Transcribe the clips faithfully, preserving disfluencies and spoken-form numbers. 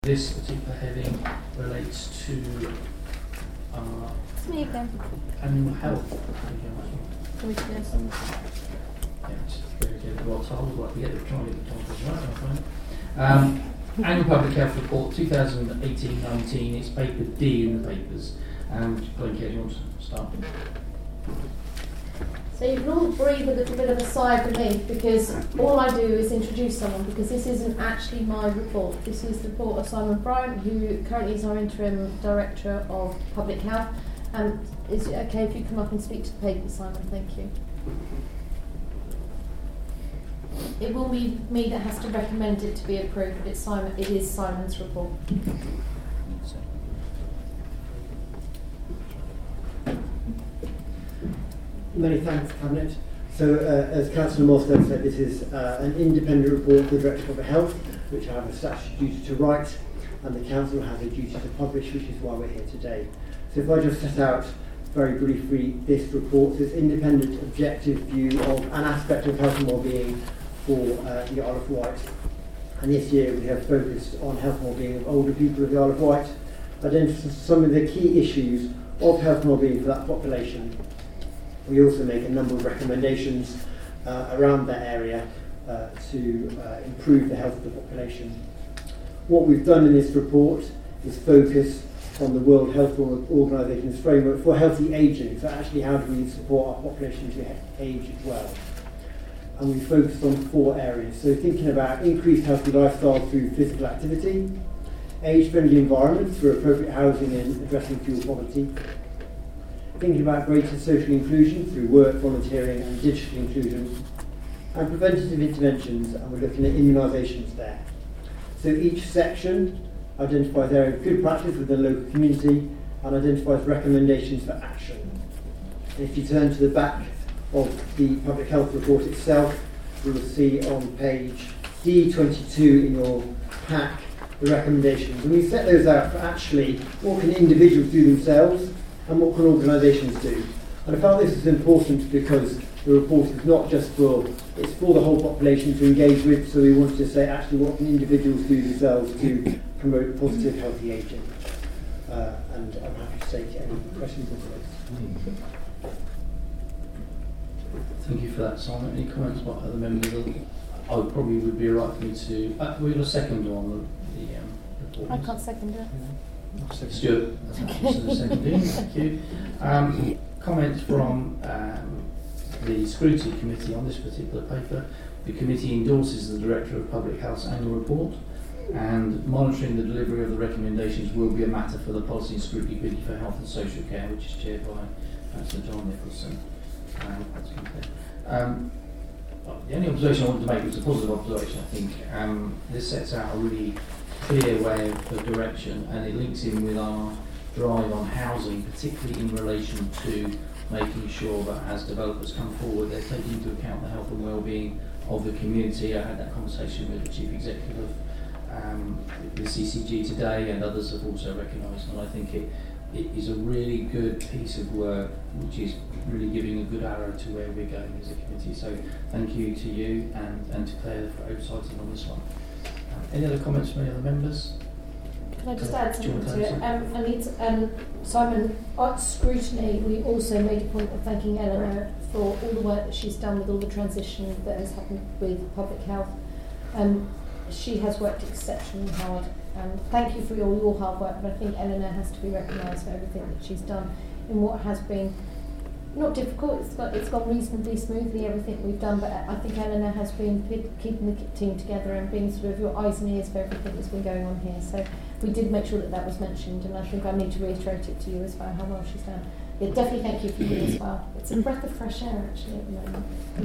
This particular heading relates to uh, It's me again. animal health. Commissioners. Yes, very good. Well told. Well, we get the trying to get the titles right, my friend. Um, Annual Public Health Report twenty eighteen nineteen. It's paper D in the papers. And Glenn, do you want to start? So you can all breathe a little bit of a sigh of relief, because all I do is introduce someone, because this isn't actually my report. This is the report of Simon Bryant, who currently is our interim director of public health. And is it okay if you come up and speak to the paper, Simon? Thank you. It will be me that has to recommend it to be approved, but it's Simon. It is Simon's report. Many thanks, Cabinet. So, uh, as Councillor Morstone said, this is uh, an independent report for the Director of Health, which I have a statutory duty to write, and the Council has a duty to publish, which is why we're here today. So if I just set out very briefly this report, this independent, objective view of an aspect of health and wellbeing for uh, the Isle of Wight. And this year we have focused on health and wellbeing of older people of the Isle of Wight, identifying some of the key issues of health and wellbeing for that population. We also make a number of recommendations uh, around that area uh, to uh, improve the health of the population. What we've done in this report is focus on the World Health Organisation's framework for healthy ageing. So actually, how do we support our population to age as well? And we focused on four areas. So thinking about increased healthy lifestyle through physical activity, age-friendly environment through appropriate housing and addressing fuel poverty, thinking about greater social inclusion through work, volunteering and digital inclusion, and preventative interventions, and we're looking at immunisations there. So each section identifies areas of good practice within the local community and identifies recommendations for action. And if you turn to the back of the public health report itself, you will see on page D twenty-two in your pack the recommendations. And we set those out for actually what can individuals do themselves and what can organisations do. And I felt this is important because the report is not just for, it's for the whole population to engage with, so we wanted to say actually what can individuals do themselves to promote positive, healthy ageing. Uh, and I'm happy to take any questions on those. Thank you for that, Simon. Any comments by other members? Of, oh, probably would be right for me to. Uh, we'll a second on the, the um, report. I can't second it. Stuart, that's the second in. Thank you. Um, comments from um, the Scrutiny Committee on this particular paper. The committee endorses the Director of Public Health's annual report, and monitoring the delivery of the recommendations will be a matter for the Policy and Scrutiny Committee for Health and Social Care, which is chaired by Councillor John Nicholson. Um, that's okay. um, the only observation I wanted to make was a positive observation, I think. Um, this sets out a really clear way of, of direction, and it links in with our drive on housing, particularly in relation to making sure that as developers come forward, they're taking into account the health and well-being of the community. I had that conversation with the Chief Executive of um, the C C G today, and others have also recognised, and I think it, it is a really good piece of work, which is really giving a good arrow to where we're going as a committee. So thank you to you and, and to Claire for oversighting on this one. Um, any other comments from any other members? Can I just add something to it? Um, I need to, um, Simon, at Scrutiny, we also made a point of thanking Eleanor for all the work that she's done with all the transition that has happened with public health. Um, she has worked exceptionally hard. Um, thank you for all your hard work, but I think Eleanor has to be recognised for everything that she's done in what has been not difficult. It's got it's gone reasonably smoothly, everything we've done, but I think Eleanor has been keeping the team together and being sort of your eyes and ears for everything that's been going on here. So we did make sure that that was mentioned, and I think I need to reiterate it to you as well, how well she's done. Yeah, definitely thank you for you as well. It's a breath of fresh air actually at the moment.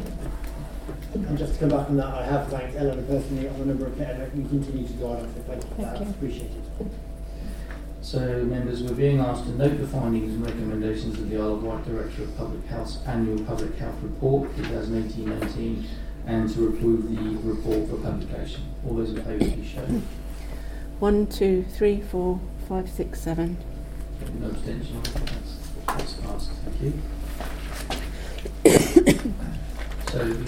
And just to come back on that, I have thanked Eleanor personally on a number of occasions. We continue to guide her, so thank you for that. Thank you. Appreciate it. So, members, we're being asked to note the findings and recommendations of the Isle of Wight Director of Public Health's annual Public Health Report twenty eighteen nineteen and to approve the report for publication. All those in favour, please show. One, two, three, four, five, six, seven. No abstention. That's, that's passed. Thank you. So.